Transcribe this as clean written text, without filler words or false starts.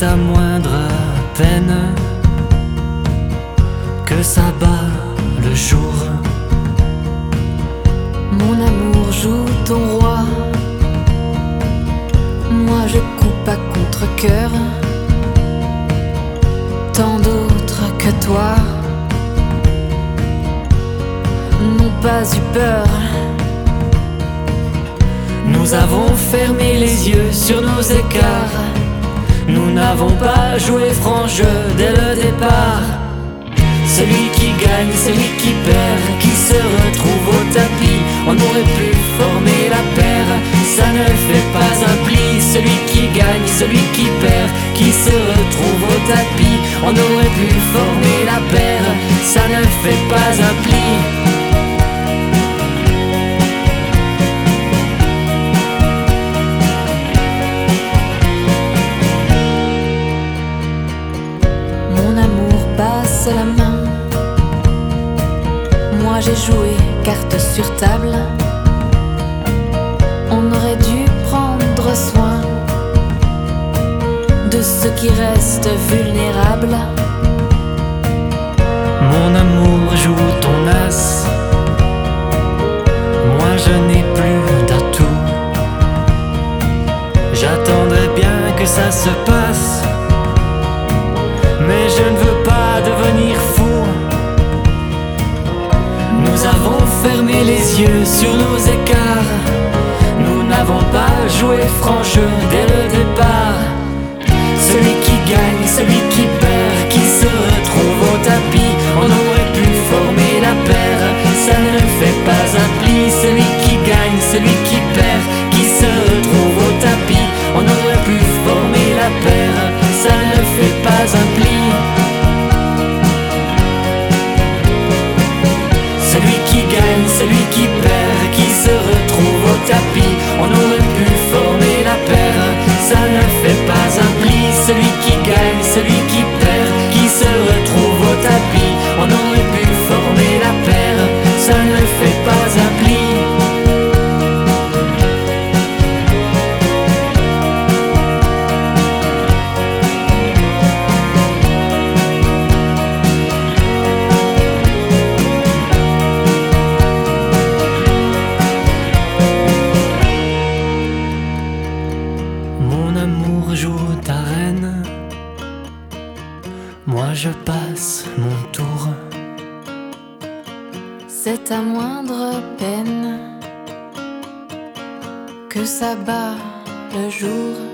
à moindre peine que ça bat le jour. Mon amour joue ton roi, moi je coupe à contre-cœur. Tant d'autres que toi n'ont pas eu peur. Nous avons fermé les yeux sur nos écarts. Nous n'avons pas joué franc jeu dès le départ. Celui qui gagne, celui qui perd, qui se retrouve au tapis. On aurait pu former la paire, ça ne fait pas un pli. Celui qui gagne, celui qui perd, qui se retrouve au tapis. On aurait pu former la paire, ça ne fait pas un pli. Mon amour passe la main, moi j'ai joué carte sur table. On aurait dû prendre soin de ceux qui restent vulnérables. Mon amour joue ton as, moi je n'ai plus d'atout. J'attendrai bien que ça se passe, mais je ne veux pas devenir fou. Nous avons fermé les yeux sur nos écarts. Nous n'avons pas joué franc jeu dès le départ. Celui qui gagne, celui qui perd, qui se retrouve au tapis. On aurait pu former la paire, ça ne fait pas un pli. Celui qui gagne, celui qui perd, qui se retrouve au tapis. On aurait pu former la paire, ça ne fait pas un pli. Celui qui gagne, celui qui perd, qui se retrouve au tapis. On aurait pu former la paire, ça ne fait pas un pli. Celui qui gagne, celui qui perd, qui se retrouve au tapis. On aurait pu former la paire, ça ne fait pas un pli. Mon amour joue ta reine, moi je passe mon tour. C'est à moindre peine que ça bat le jour.